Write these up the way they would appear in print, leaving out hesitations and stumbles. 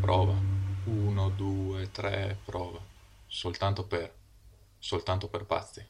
Prova. 1, 2, 3, prova. Soltanto per pazzi.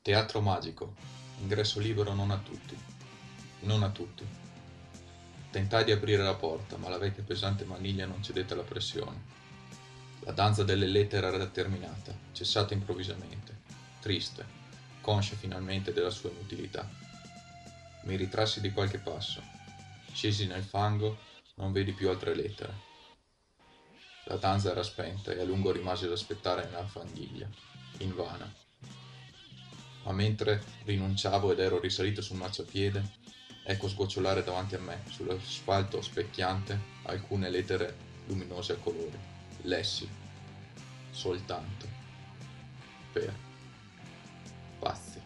Teatro magico. Ingresso libero non a tutti. Non a tutti. Tentai di aprire la porta, ma la vecchia pesante maniglia non cedette alla pressione. La danza delle lettere era terminata, cessata improvvisamente, triste, conscia finalmente della sua inutilità. Mi ritrassi di qualche passo. Scesi nel fango, non vedi più altre lettere. La danza era spenta e a lungo rimasi ad aspettare nella fanghiglia, invana. Ma mentre rinunciavo ed ero risalito sul marciapiede, ecco sgocciolare davanti a me, sull'asfalto specchiante, alcune lettere luminose a colori. Lessi, soltanto, per pazzi.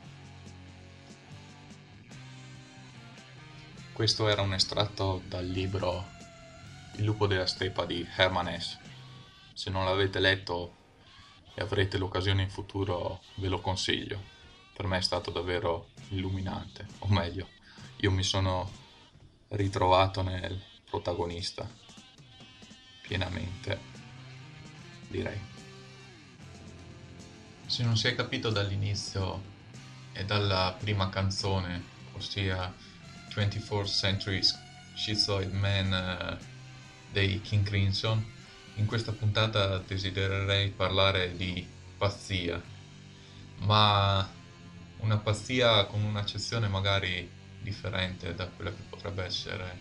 Questo era un estratto dal libro Il lupo della stepa di Hermann Hesse. Se non l'avete letto e avrete l'occasione in futuro, ve lo consiglio. Per me è stato davvero illuminante, o meglio, io mi sono ritrovato nel protagonista pienamente, direi. Se non si è capito dall'inizio e dalla prima canzone, ossia 24th Century Schizoid Man dei King Crimson, in questa puntata desidererei parlare di pazzia, ma una pazzia con un'accezione magari differente da quella che potrebbe essere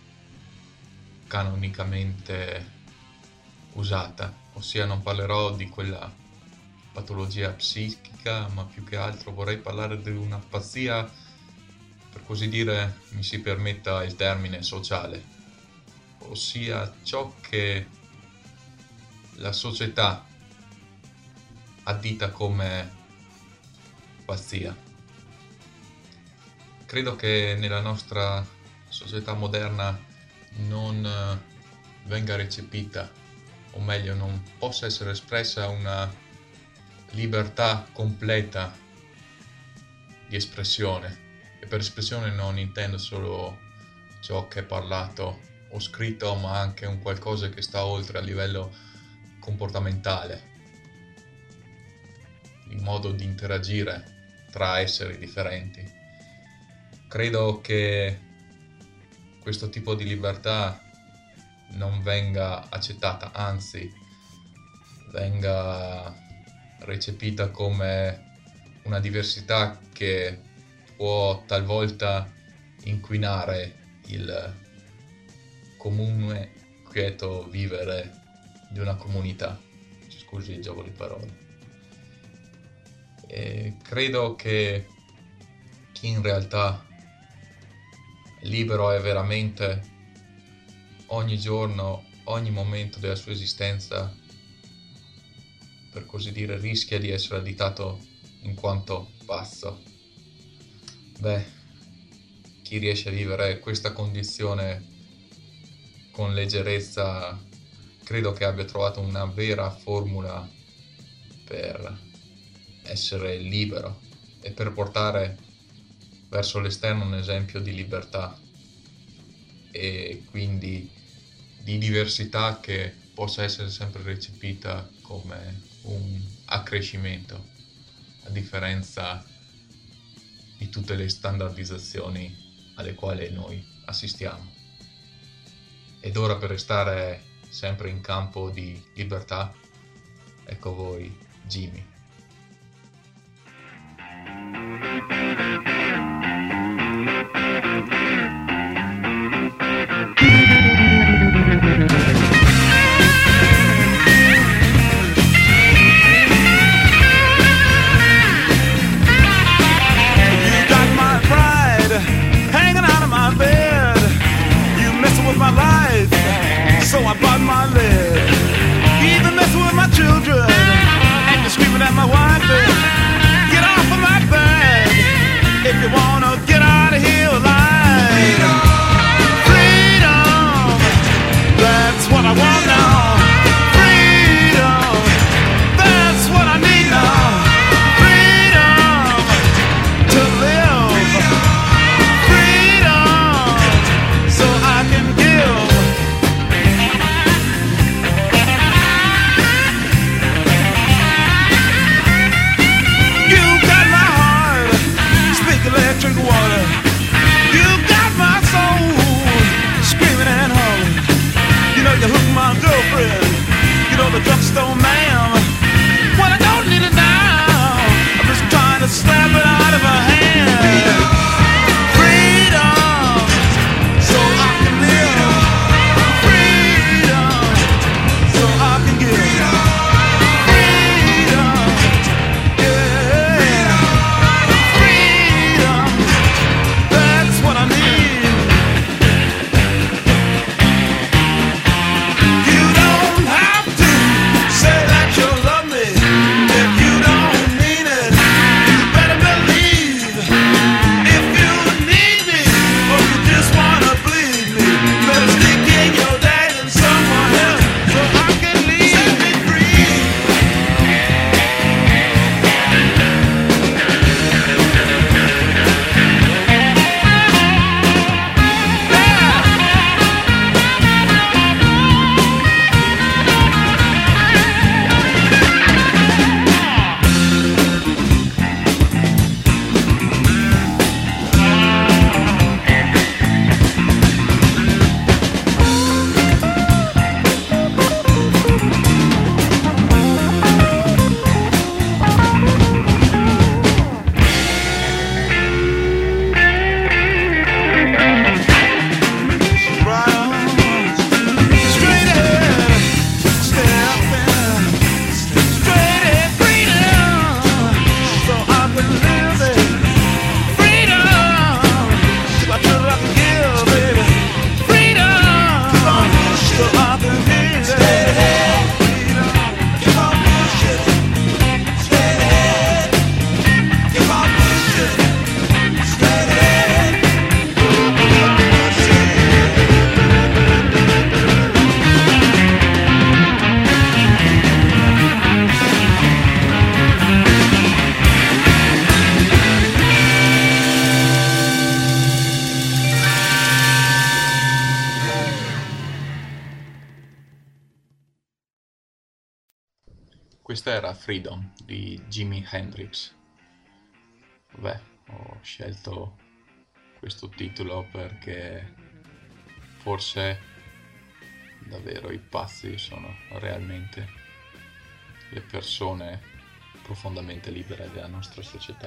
canonicamente usata, ossia non parlerò di quella patologia psichica, ma più che altro vorrei parlare di una pazzia, per così dire, mi si permetta il termine sociale, ossia ciò che la società addita come pazzia. Credo che nella nostra società moderna non venga recepita, o meglio non possa essere espressa una libertà completa di espressione, e per espressione non intendo solo ciò che è parlato o scritto, ma anche un qualcosa che sta oltre a livello comportamentale, il modo di interagire tra esseri differenti. Credo che questo tipo di libertà non venga accettata, anzi venga recepita come una diversità che può talvolta inquinare il comune quieto vivere di una comunità. Scusi il gioco di parole. E credo che chi in realtà è libero è veramente ogni giorno, ogni momento della sua esistenza, per così dire, rischia di essere additato in quanto pazzo. Chi riesce a vivere questa condizione con leggerezza credo che abbia trovato una vera formula per essere libero e per portare verso l'esterno un esempio di libertà e quindi di diversità che possa essere sempre recepita come un accrescimento, a differenza di tutte le standardizzazioni alle quali noi assistiamo. Ed ora, per restare sempre in campo di libertà, ecco voi Jimmy. So I bought my lead. Even messing with my children, and you're screaming at girlfriend, you know, the drugstore ma'am. Well, I don't need it now, I'm just trying to slap it out of her hand. Freedom, so I can live. Freedom, so I can give. Freedom, yeah. Freedom, that's what I need. You don't have to say that you love me if you don't mean it. You better believe if you need me or you just wanna bleed me. Better stick in your dad and someone else so I can leave. Set me free. Questa era Freedom di Jimi Hendrix. Vabbè, ho scelto questo titolo perché forse davvero i pazzi sono realmente le persone profondamente libere della nostra società.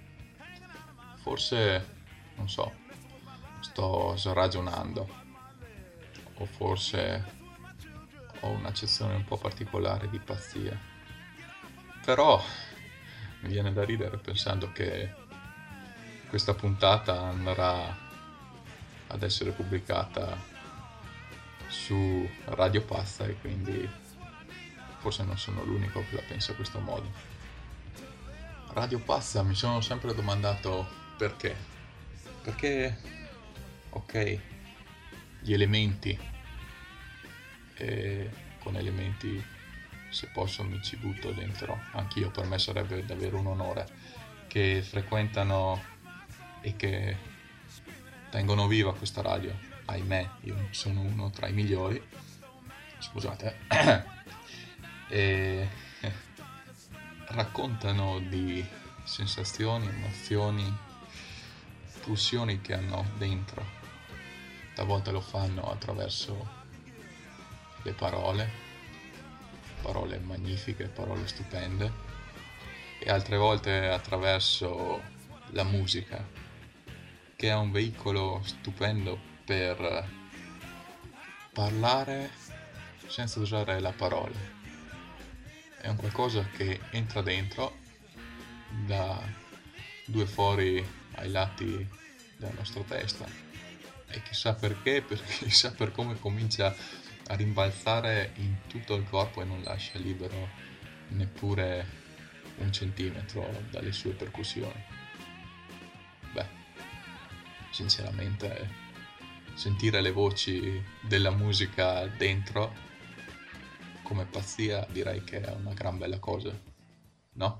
Forse, non so, sto ragionando, o forse ho un'accezione un po' particolare di pazzia. Però mi viene da ridere pensando che questa puntata andrà ad essere pubblicata su Radio Pazza e quindi forse non sono l'unico che la pensa a questo modo. Radio Pazza, mi sono sempre domandato perché. Perché, ok, gli elementi, e con elementi, se posso mi ci butto dentro anch'io, per me sarebbe davvero un onore, che frequentano e che tengono viva questa radio. Ahimè, io sono uno tra i migliori, scusate, e raccontano di sensazioni, emozioni, pulsioni che hanno dentro. Talvolta lo fanno attraverso le parole magnifiche, parole stupende, e altre volte attraverso la musica, che è un veicolo stupendo per parlare senza usare la parola. È un qualcosa che entra dentro, da due fori ai lati della nostra testa, e chissà perché chissà per come comincia a rimbalzare in tutto il corpo e non lascia libero neppure un centimetro dalle sue percussioni. Beh, sinceramente, sentire le voci della musica dentro come pazzia direi che è una gran bella cosa, no?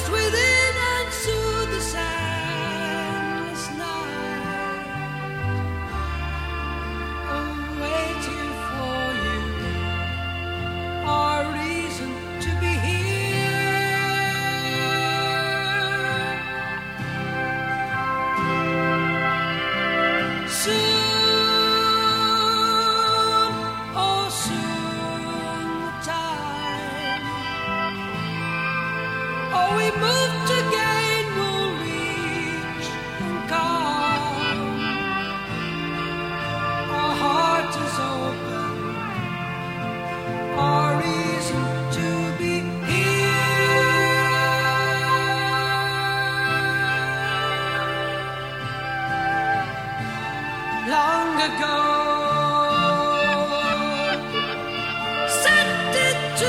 lost within and soothe the soundless night, waiting for you, our reason to be here. Soon, oh soon, the time, oh we move to gain will reach and come. Our heart is open, our reason to be here. Long ago, set it to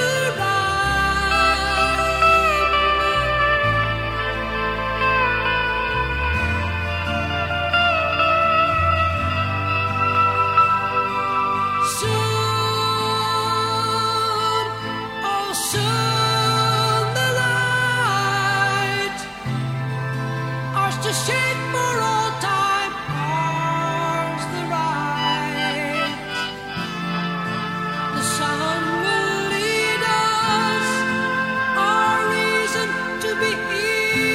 soon, oh soon, the light, ours to shape for all time, ours the right. The sun will lead us, our reason to be here.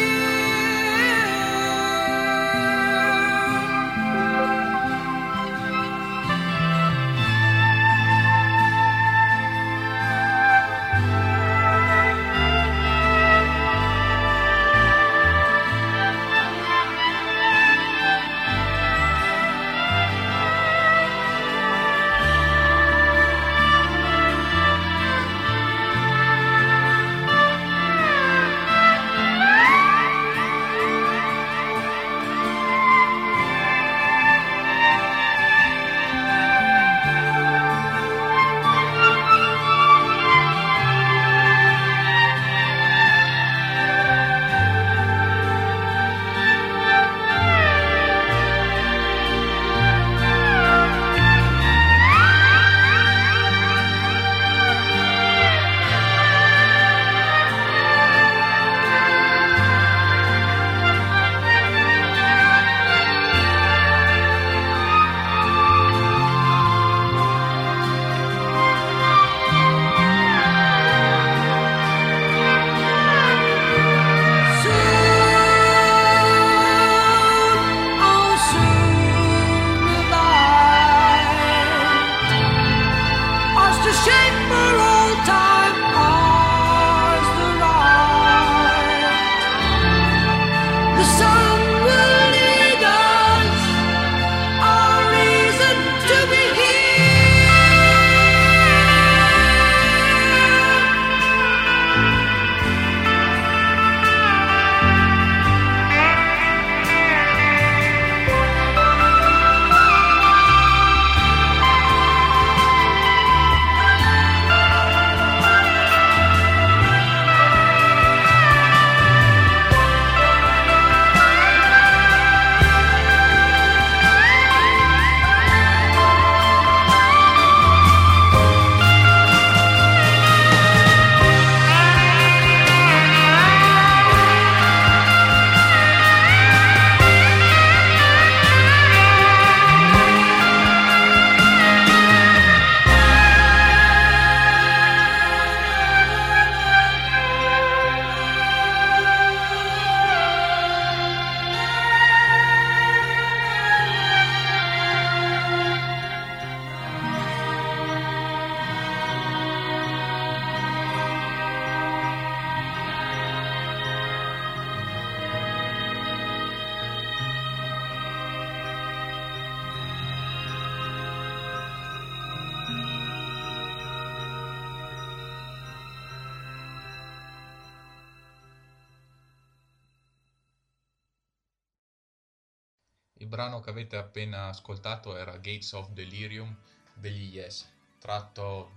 Il brano che avete appena ascoltato era Gates of Delirium degli Yes, tratto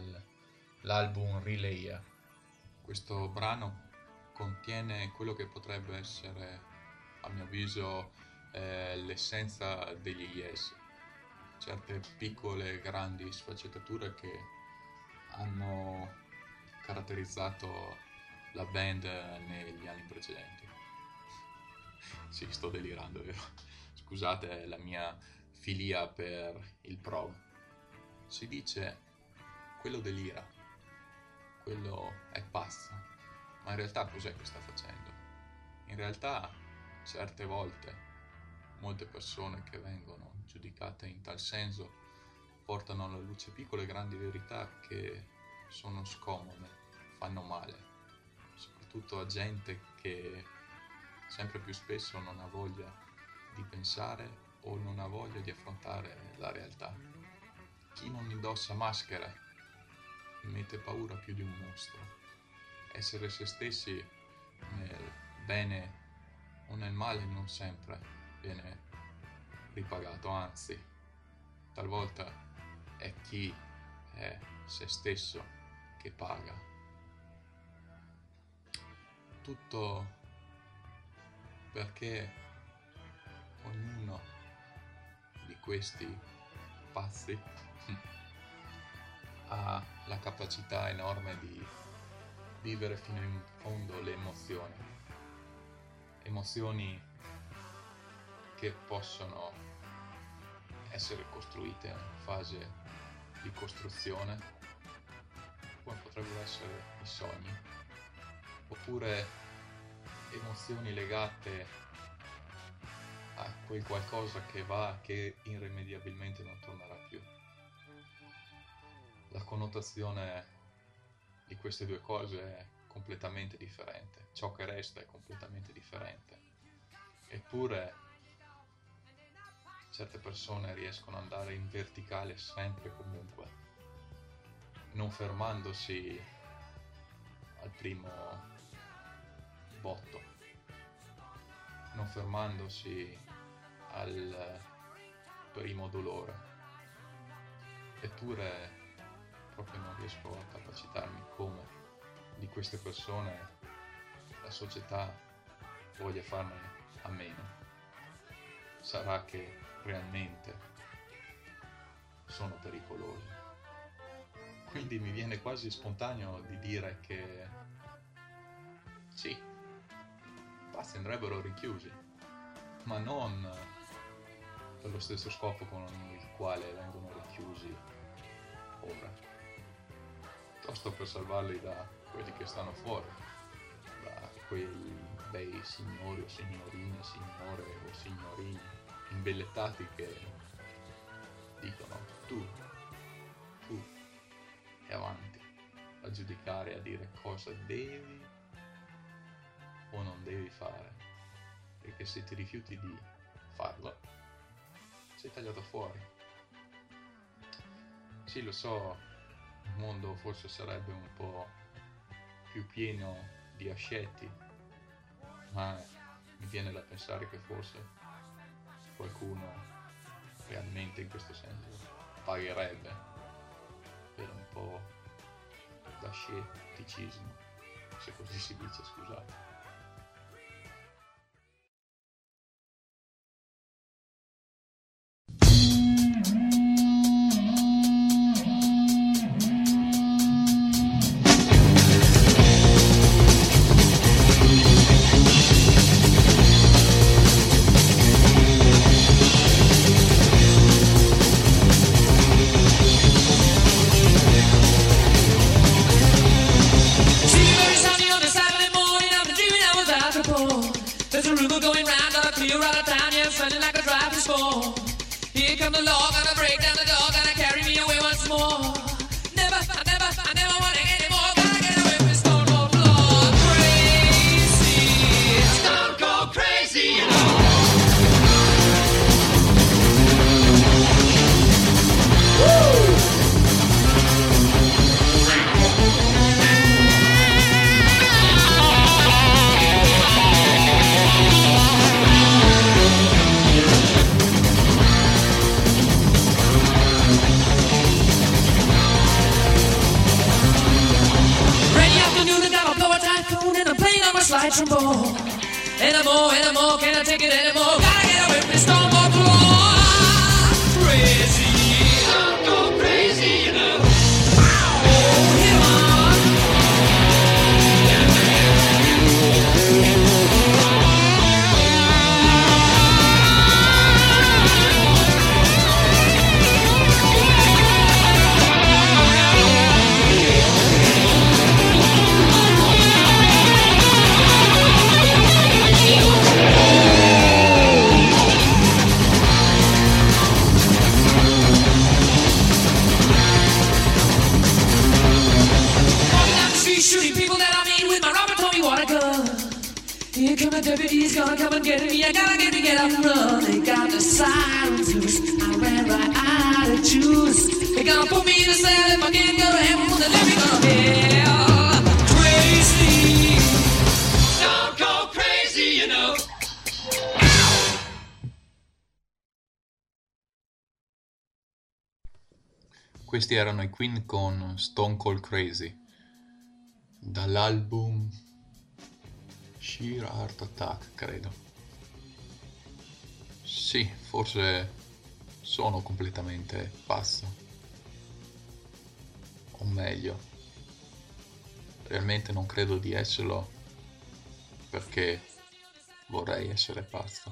dall'album Relay. Questo brano contiene quello che potrebbe essere, a mio avviso, l'essenza degli Yes. Certe piccole grandi sfaccettature che hanno caratterizzato la band negli anni precedenti. Sì, sto delirando, vero? Scusate la mia filia per il prog. Si dice quello delira, quello è pazzo, ma in realtà cos'è che sta facendo? In realtà certe volte molte persone che vengono giudicate in tal senso portano alla luce piccole e grandi verità che sono scomode, fanno male, soprattutto a gente che sempre più spesso non ha voglia di pensare o non ha voglia di affrontare la realtà. Chi non indossa maschera mette paura più di un mostro. Essere se stessi nel bene o nel male non sempre viene ripagato, anzi, talvolta è chi è se stesso che paga. Tutto perché ognuno di questi pazzi ha la capacità enorme di vivere fino in fondo le emozioni che possono essere costruite in fase di costruzione, come potrebbero essere i sogni, oppure emozioni legate a quel qualcosa che va, che irrimediabilmente non tornerà più. La connotazione di queste due cose è completamente differente, ciò che resta è completamente differente, eppure certe persone riescono ad andare in verticale sempre e comunque, non fermandosi al primo botto, non fermandosi al primo dolore, eppure proprio non riesco a capacitarmi come di queste persone la società voglia farne a meno. Sarà che realmente sono pericolosi. Quindi mi viene quasi spontaneo di dire che sì, i pazzi andrebbero rinchiusi, ma non per lo stesso scopo con il quale vengono rinchiusi ora, piuttosto per salvarli da quelli che stanno fuori, da quei bei signori o signorine, signore o signorini imbellettati che dicono tu e avanti a giudicare, a dire cosa devi o non devi fare, perché se ti rifiuti di farlo sei tagliato fuori. Sì, lo so, il mondo forse sarebbe un po' più pieno di ascetti, ma mi viene da pensare che forse qualcuno realmente in questo senso pagherebbe per un po' da scetticismo, se così si dice, scusate. Anymore, can I take it anymore? Gotta get away from this storm or blow. Crazy, I'll go crazy, you know. Oh, here on. shooting people that I mean with my Robert Tommy water gun. Here come the deputies, gonna come and get me. I gotta get up and run. They got the silencers. I ran right out of juice. They gonna put me in a cell if I can't go to heaven. Well, then let me go to hell. Crazy, don't go crazy, you know. Questi erano i Queen con Stone Cold Crazy, dall'album Sheer Heart Attack, credo. Sì, forse sono completamente pazzo. O meglio, realmente non credo di esserlo perché vorrei essere pazzo.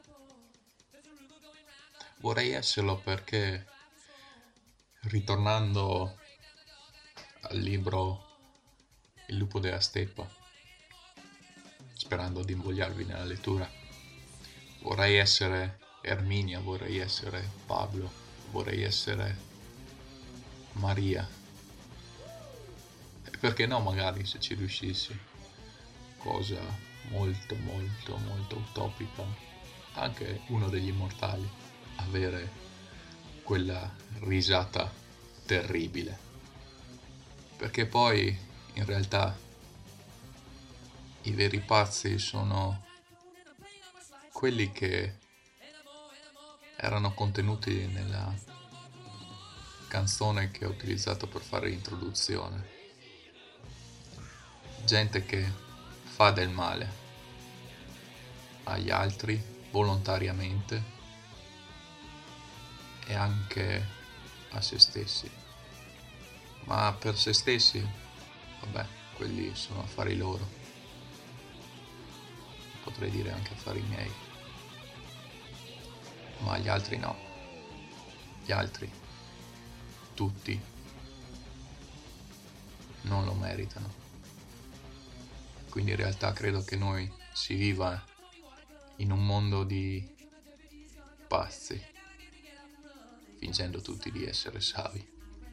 Vorrei esserlo perché, ritornando al libro Il lupo della steppa, sperando di invogliarvi nella lettura, vorrei essere Erminia, vorrei essere Pablo, vorrei essere Maria. E perché no, magari se ci riuscissi, cosa molto molto molto utopica, anche uno degli immortali, avere quella risata terribile, perché poi in realtà i veri pazzi sono quelli che erano contenuti nella canzone che ho utilizzato per fare l'introduzione. Gente che fa del male agli altri volontariamente e anche a se stessi, ma per se stessi, vabbè, quelli sono affari loro, potrei dire anche affari miei, ma gli altri no, gli altri, tutti, non lo meritano. Quindi in realtà credo che noi si viva in un mondo di pazzi, fingendo tutti di essere savi.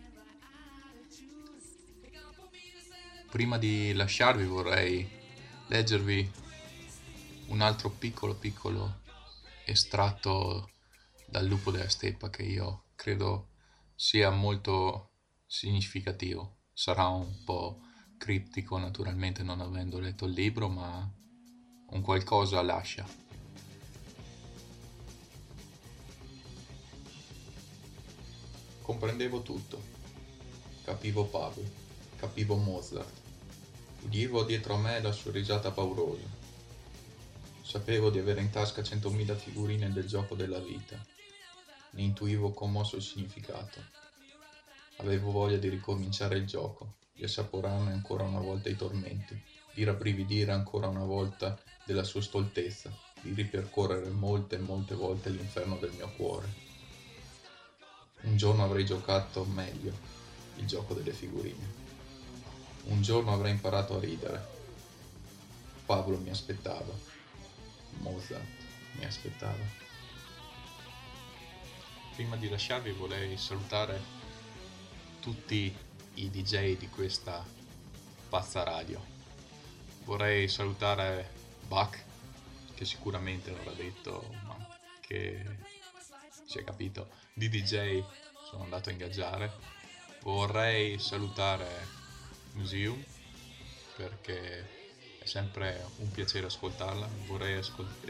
Prima di lasciarvi vorrei leggervi un altro piccolo estratto dal lupo della steppa che io credo sia molto significativo. Sarà un po' criptico naturalmente non avendo letto il libro, ma un qualcosa lascia. Comprendevo tutto. Capivo Pablo, capivo Mozart. Udivo dietro a me la sua risata paurosa. Sapevo di avere in tasca 100.000 figurine del gioco della vita. Ne intuivo commosso il significato. Avevo voglia di ricominciare il gioco, di assaporarne ancora una volta i tormenti, di rabbrividire ancora una volta della sua stoltezza, di ripercorrere molte volte l'inferno del mio cuore. Un giorno avrei giocato meglio il gioco delle figurine. Un giorno avrei imparato a ridere. Pablo mi aspettava. Mozart mi aspettava. Prima di lasciarvi vorrei salutare tutti i DJ di questa pazza radio. Vorrei salutare Bach, che sicuramente l'avrà detto, ma che si è capito, di DJ sono andato a ingaggiare. Vorrei salutare Museum, perché è sempre un piacere ascoltarla. Vorrei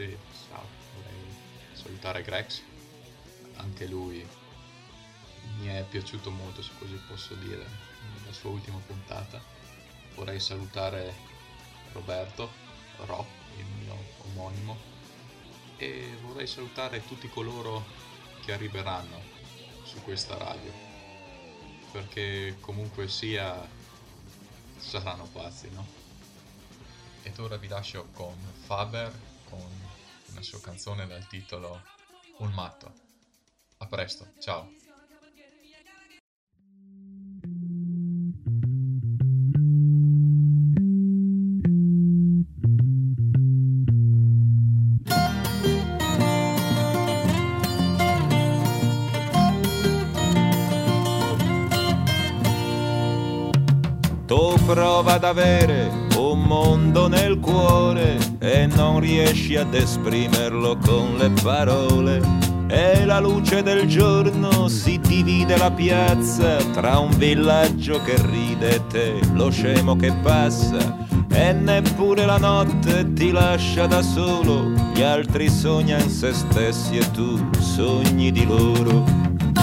salutare Grex, anche lui mi è piaciuto molto, se così posso dire, la sua ultima puntata. Vorrei salutare Roberto, Ro, il mio omonimo, e vorrei salutare tutti coloro che arriveranno su questa radio, perché comunque sia saranno pazzi, no? Ed ora vi lascio con Faber, con una sua canzone dal titolo Un matto. A presto, ciao! prova ad avere un mondo nel cuore e non riesci ad esprimerlo con le parole. E la luce del giorno si divide la piazza tra un villaggio che ride e te, lo scemo che passa. E neppure la notte ti lascia da solo, gli altri sognano se stessi e tu sogni di loro.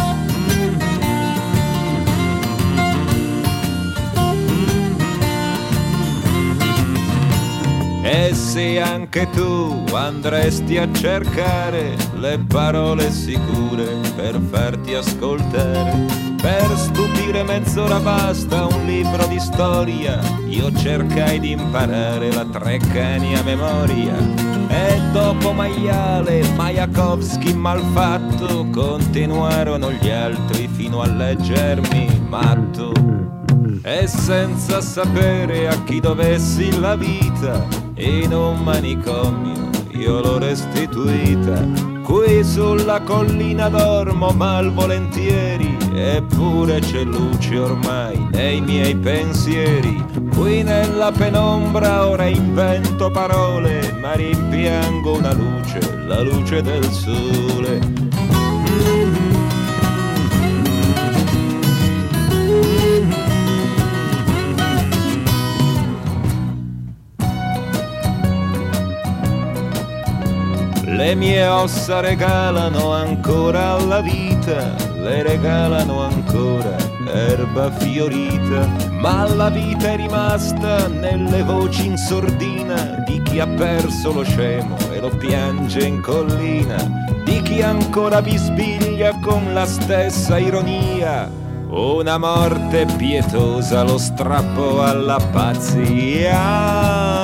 E se anche tu andresti a cercare le parole sicure per farti ascoltare, per stupire mezz'ora basta un libro di storia, io cercai di imparare la Treccani a memoria. E dopo Maiale, Majakovskij, Malfatto, continuarono gli altri fino a leggermi matto. E senza sapere a chi dovessi la vita, in un manicomio io l'ho restituita. Qui sulla collina dormo malvolentieri, eppure c'è luce ormai nei miei pensieri. Qui nella penombra ora invento parole, ma rimpiango una luce, la luce del sole. Le mie ossa regalano ancora alla vita, le regalano ancora erba fiorita, ma la vita è rimasta nelle voci in sordina di chi ha perso lo scemo e lo piange in collina, di chi ancora bisbiglia con la stessa ironia una morte pietosa, lo strappo alla pazzia.